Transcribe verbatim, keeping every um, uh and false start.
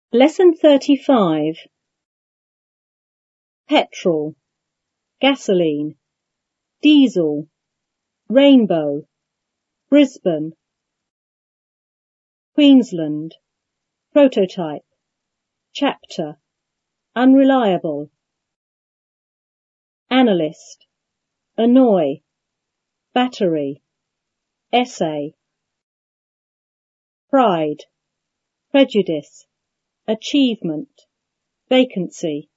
Lesson thirty-five. Petrol, gasoline, diesel, rainbow, Brisbane, Queensland, prototype, chapter, unreliable, analyst, annoy, battery, essay, pride, prejudice, achievement, vacancy.